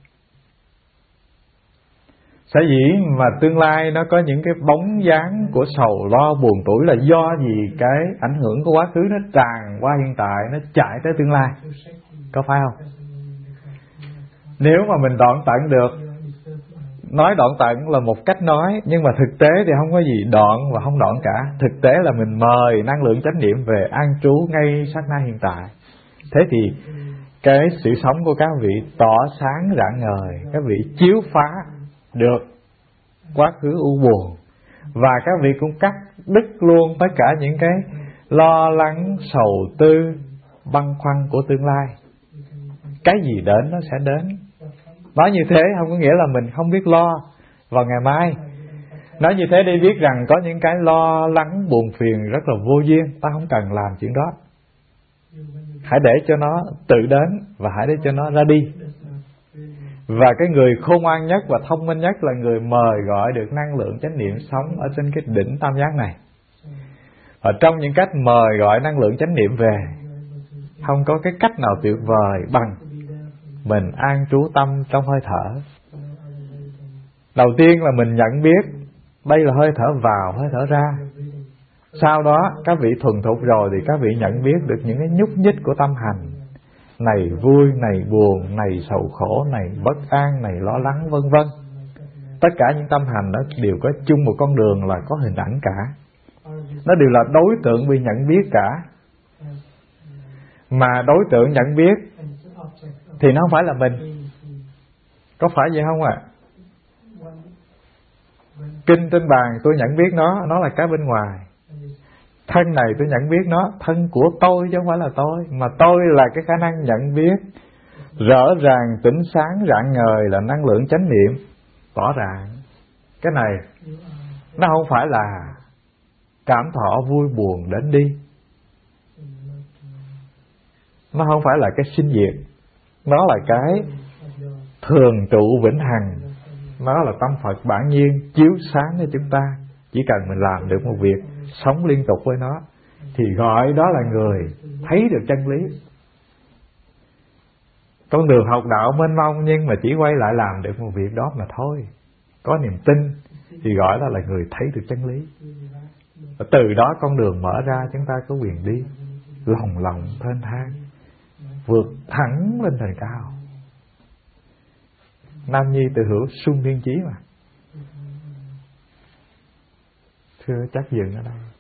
Sở dĩ mà tương lai nó có những cái bóng dáng của sầu lo buồn tủi là do gì cái ảnh hưởng của quá khứ nó tràn qua hiện tại, nó chạy tới tương lai. Có phải không? Nếu mà mình đoạn tận được, nói đoạn tận là một cách nói, nhưng mà thực tế thì không có gì đoạn và không đoạn cả. Thực tế là mình mời năng lượng chánh niệm về an trú ngay sát na hiện tại. Thế thì cái sự sống của các vị tỏ sáng rạng ngời, các vị chiếu phá được quá khứ u buồn. Và các vị cũng cắt đứt luôn tất cả những cái lo lắng, sầu tư, băn khoăn của tương lai. Cái gì đến nó sẽ đến. Nói như thế không có nghĩa là mình không biết lo vào ngày mai. Nói như thế để biết rằng có những cái lo lắng buồn phiền rất là vô duyên, ta không cần làm chuyện đó. Hãy để cho nó tự đến và hãy để cho nó ra đi. Và cái người khôn ngoan nhất và thông minh nhất là người mời gọi được năng lượng chánh niệm sống ở trên cái đỉnh tam giác này. Và trong những cách mời gọi năng lượng chánh niệm về, không có cái cách nào tuyệt vời bằng mình an trú tâm trong hơi thở. Đầu tiên là mình nhận biết đây là hơi thở vào, hơi thở ra. Sau đó các vị thuần thục rồi thì các vị nhận biết được những cái nhúc nhích của tâm hành. Này vui, này buồn, này sầu khổ, này bất an, này lo lắng, vân vân. Tất cả những tâm hành đó đều có chung một con đường là có hình ảnh cả. Nó đều là đối tượng bị nhận biết cả. Mà đối tượng nhận biết thì nó không phải là mình. Có phải vậy không ạ? Kinh trên bàn tôi nhận biết nó là cái bên ngoài. Thân này tôi nhận biết nó, thân của tôi chứ không phải là tôi. Mà tôi là cái khả năng nhận biết rõ ràng, tỉnh sáng, rạng ngời là năng lượng chánh niệm tỏ ràng. Cái này nó không phải là cảm thọ vui buồn đến đi. Nó không phải là cái sinh diệt. Nó là cái thường trụ vĩnh hằng. Nó là tâm Phật bản nhiên chiếu sáng cho chúng ta. Chỉ cần mình làm được một việc, sống liên tục với nó, thì gọi đó là người thấy được chân lý. Con đường học đạo mênh mông nhưng mà chỉ quay lại làm được một việc đó mà thôi. Có niềm tin thì gọi đó là người thấy được chân lý. Và từ đó con đường mở ra, chúng ta có quyền đi lòng lòng thênh thang, vượt thẳng lên thành cao. Nam Nhi tự hữu sung thiên chí mà. Thưa chắc dừng ở đây.